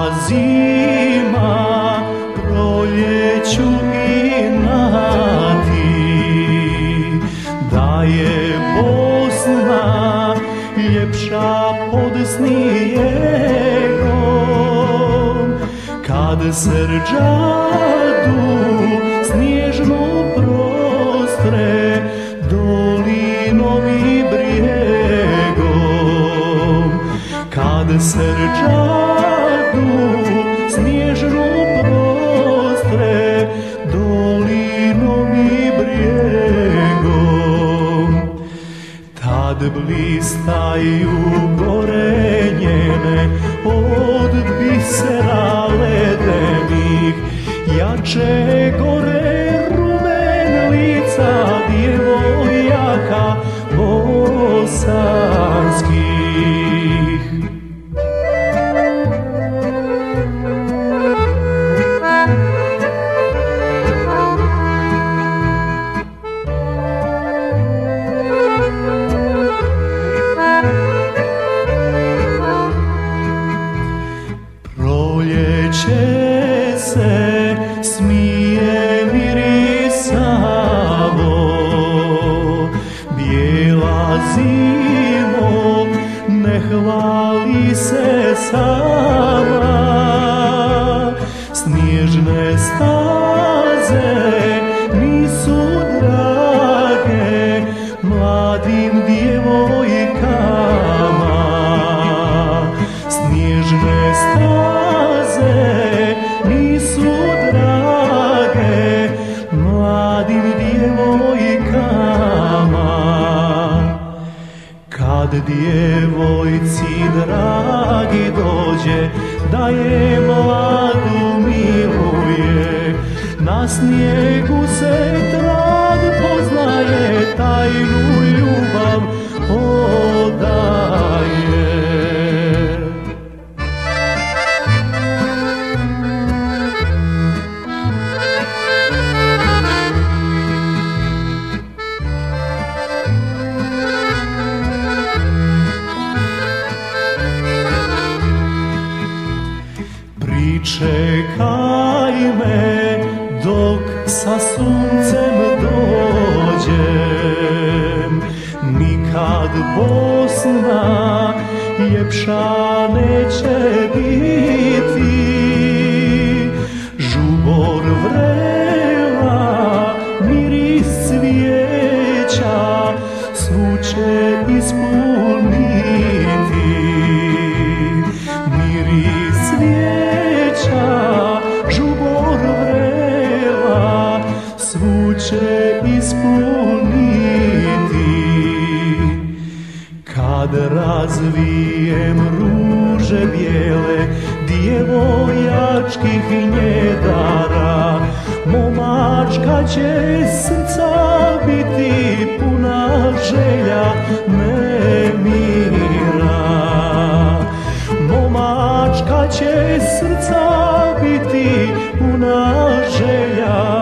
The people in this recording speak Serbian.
zima proljeću inati, da je Bosna ljepša pod snijegom, kad srđadu snježno prostre dolinom i brijegom, kad srđadu snježno prostre dolinom i brijegom, tad blistaju gore njene od bisera ledenih, jače gore rumen lica djevojaka bosanskih. Proljeće se smije mirisavo, bijela zimo ne hvali se sama, snježne staze nisu drage mladim djevojkama, snježne staze nisu drage mladim djevojkama. Kad djevojci dragi dođe da je mladu miluje, na snijegu se trag poznaje, tajnu ljubav odaje. Pričekaj me dok sa suncem dođem, nikad Bosna ljepša neće biti. Žubor vrela, miris cvijeća svu će ispuniti. Miris cvijeća, žubor vrela, svu će ispuniti. Kad razvijem ruže bijele djevojačkih njedara, momačka će srca biti puna želja nemira. Momačka će srca biti puna želja